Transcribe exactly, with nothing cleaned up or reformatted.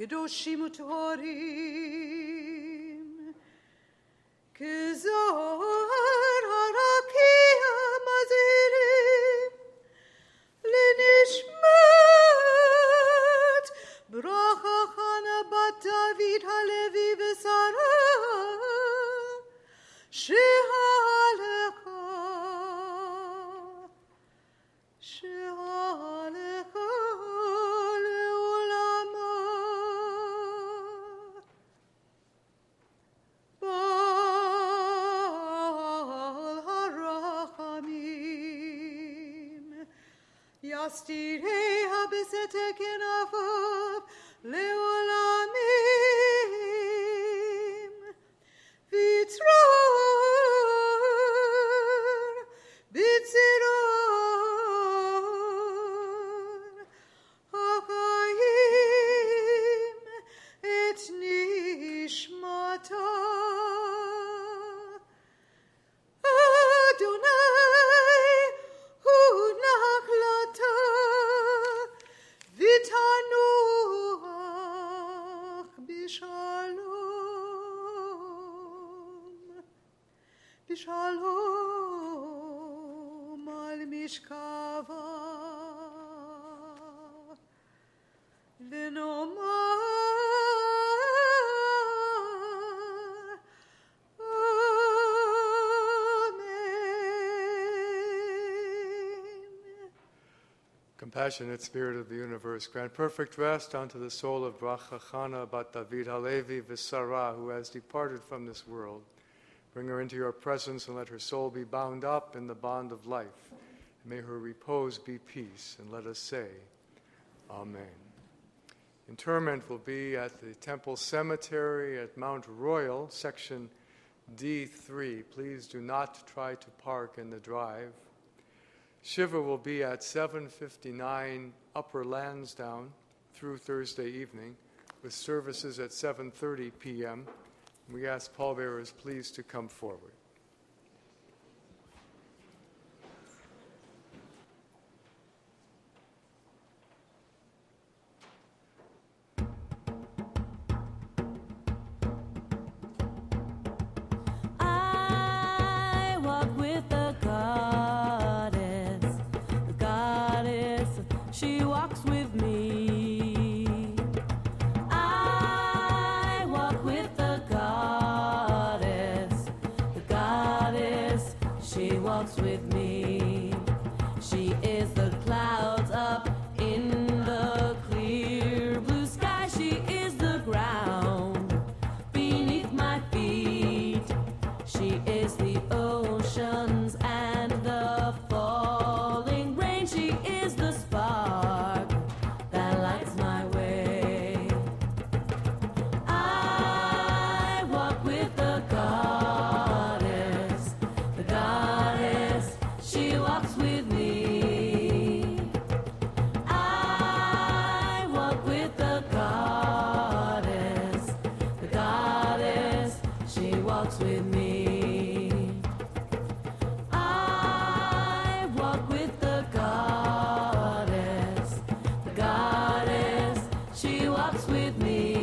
kedoshim u'toharim, kezar harakim azirim, lenishmat bracha Chana bat David halevi v'Sara shehaleka shehaleka le'olama bal harachamim yastirei habesetek enafav le'olamim vitzror bitziror hachayim et nishmata Adonai hu nachlata vitanuach bishalom bishalom al mishkava v'nomar Compassionate Spirit of the universe, grant perfect rest unto the soul of Bracha Chana bat David Halevi v'Sara, who has departed from this world. Bring her into your presence and let her soul be bound up in the bond of life. And may her repose be peace. And let us say, Amen. Interment will be at the Temple Cemetery at Mount Royal, section D three. Please do not try to park in the drive. Shiva will be at seven fifty-nine Upper Lansdowne through Thursday evening, with services at seven thirty p.m. We ask pallbearers please to come forward. I walk with the goddess, the goddess, she walks with me. I walk with the goddess, the goddess, she walks with me. She is the clouds up in the clear blue sky. She is the ground beneath my feet. She is the oceans and the falling rain. She is the spark that lights my way. I walk with the goddess, the goddess, she walks with me. I walk with the goddess, the goddess, she walks with me. I walk with the goddess, the goddess, she walks with me.